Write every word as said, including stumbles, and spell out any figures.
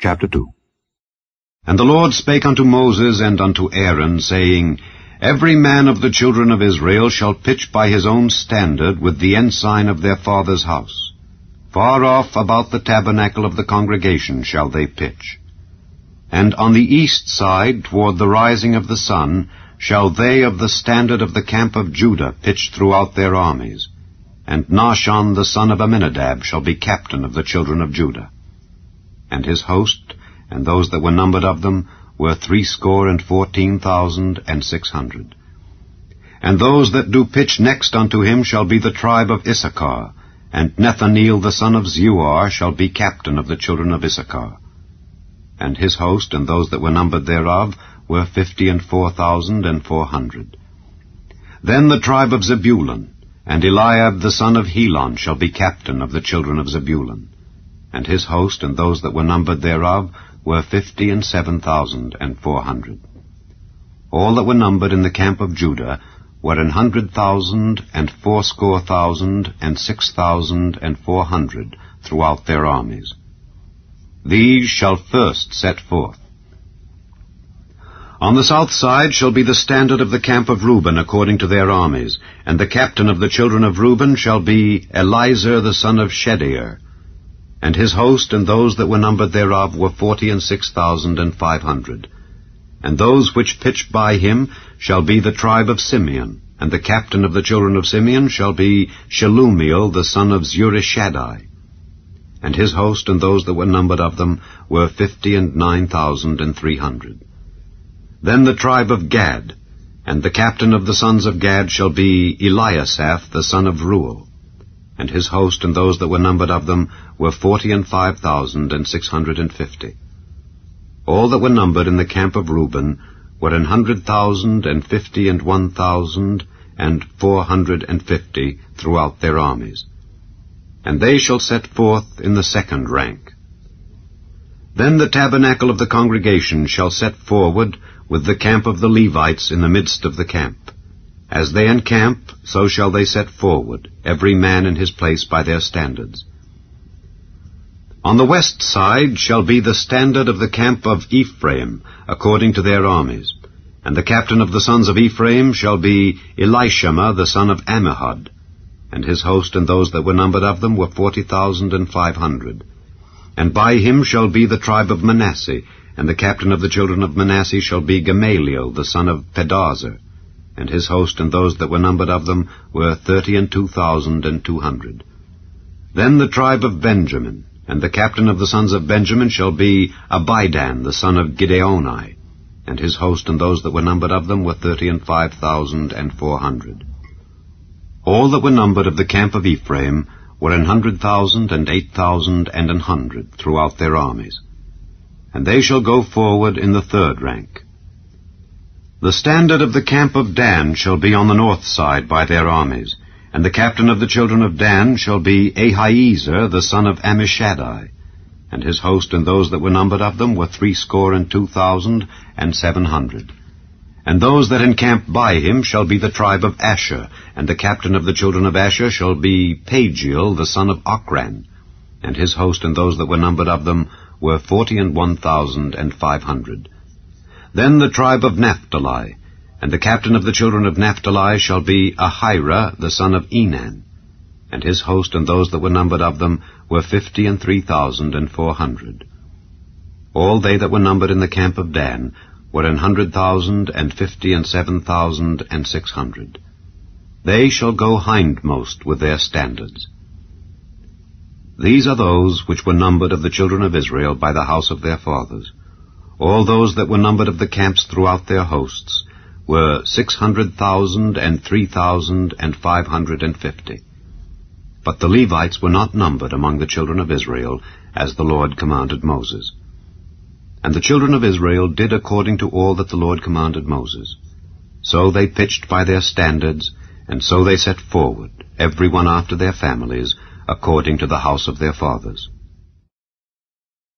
Chapter two. And the Lord spake unto Moses and unto Aaron, saying, Every man of the children of Israel shall pitch by his own standard with the ensign of their father's house. Far off about the tabernacle of the congregation shall they pitch. And on the east side, toward the rising of the sun, shall they of the standard of the camp of Judah pitch throughout their armies. And Nahshon the son of Amminadab shall be captain of the children of Judah. And his host, and those that were numbered of them, were threescore and fourteen thousand and six hundred. And those that do pitch next unto him shall be the tribe of Issachar, and Nethaneel the son of Zeuar shall be captain of the children of Issachar. And his host, and those that were numbered thereof, were fifty and four thousand and four hundred. Then the tribe of Zebulun, and Eliab the son of Helon shall be captain of the children of Zebulun. And his host, and those that were numbered thereof, were fifty and seven thousand and four hundred. All that were numbered in the camp of Judah were an hundred thousand and fourscore thousand and six thousand and four hundred throughout their armies. These shall first set forth. On the south side shall be the standard of the camp of Reuben according to their armies, and the captain of the children of Reuben shall be Elizur the son of Shedeur. And his host and those that were numbered thereof were forty and six thousand and five hundred. And those which pitched by him shall be the tribe of Simeon, and the captain of the children of Simeon shall be Shelumiel the son of Zurishaddai. And his host and those that were numbered of them were fifty and nine thousand and three hundred. Then the tribe of Gad, and the captain of the sons of Gad shall be Eliasaph the son of Reuel. And his host and those that were numbered of them were forty and five thousand and six hundred and fifty. All that were numbered in the camp of Reuben were an hundred thousand and fifty and one thousand and four hundred and fifty throughout their armies. And they shall set forth in the second rank. Then the tabernacle of the congregation shall set forward with the camp of the Levites in the midst of the camp. As they encamp, so shall they set forward, every man in his place by their standards. On the west side shall be the standard of the camp of Ephraim, according to their armies. And the captain of the sons of Ephraim shall be Elishama the son of Ammihud. And his host and those that were numbered of them were forty thousand and five hundred. And by him shall be the tribe of Manasseh, and the captain of the children of Manasseh shall be Gamaliel the son of Pedahzur. And his host and those that were numbered of them were thirty and two thousand and two hundred. Then the tribe of Benjamin, and the captain of the sons of Benjamin shall be Abidan the son of Gideoni. And his host and those that were numbered of them were thirty and five thousand and four hundred. All that were numbered of the camp of Ephraim were an hundred thousand and eight thousand and an hundred throughout their armies. And they shall go forward in the third rank. The standard of the camp of Dan shall be on the north side by their armies, and the captain of the children of Dan shall be Ahiezer the son of Ammishaddai. And his host and those that were numbered of them were threescore and two thousand and seven hundred. And those that encamp by him shall be the tribe of Asher, and the captain of the children of Asher shall be Pagiel the son of Ochran. And his host and those that were numbered of them were forty and one thousand and five hundred. Then the tribe of Naphtali, and the captain of the children of Naphtali shall be Ahira the son of Enan. And his host and those that were numbered of them were fifty and three thousand and four hundred. All they that were numbered in the camp of Dan were an hundred thousand and fifty and seven thousand and six hundred. They shall go hindmost with their standards. These are those which were numbered of the children of Israel by the house of their fathers. All those that were numbered of the camps throughout their hosts were six hundred thousand and three thousand and five hundred and fifty. But the Levites were not numbered among the children of Israel, as the Lord commanded Moses. And the children of Israel did according to all that the Lord commanded Moses. So they pitched by their standards, and so they set forward, every one after their families, according to the house of their fathers.